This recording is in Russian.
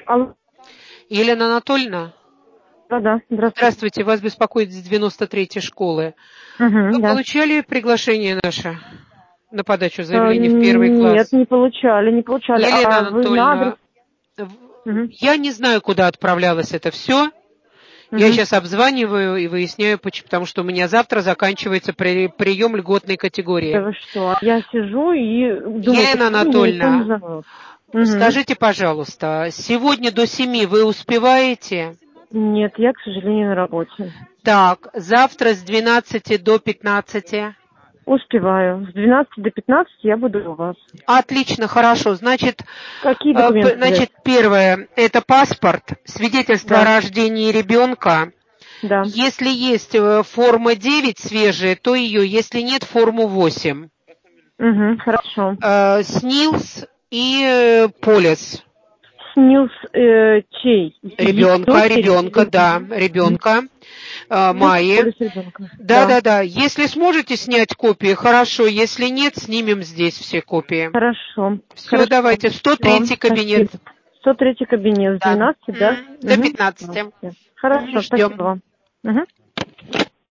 Алло. Елена Анатольевна? Да, здравствуйте. Здравствуйте, вас беспокоит с 93-й школы. Вы Да. получали приглашение наше на подачу заявления в первый класс? Нет, не получали. Елена А вы на адрес? Анатольевна, я не знаю, куда отправлялось это все. Я сейчас обзваниваю и выясняю, потому что у меня завтра заканчивается прием льготной категории. Да вы что? Я сижу и думаю, Елена почему меня никто не Анатольевна, зовет. скажите, пожалуйста, сегодня до 7 вы успеваете? Нет, я, к сожалению, на работе. Так, завтра с 12 до 15. Успеваю. С 12 до 15 я буду у вас. Отлично, хорошо. Значит, Какие документы? первое, это паспорт, свидетельство о рождении ребенка. Да. Если есть форма 9 свежая, то ее, если нет, форму 8. Хорошо. СНИЛС и полис. СНИЛС чей? Ребенка. Майи. Полис ребенка. Да. Если сможете снять копии, хорошо. Если нет, снимем здесь все копии. Хорошо. Все, давайте. 103-й кабинет. 103-й кабинет с 12, да? До 15. Хорошо, Ждем. спасибо вам.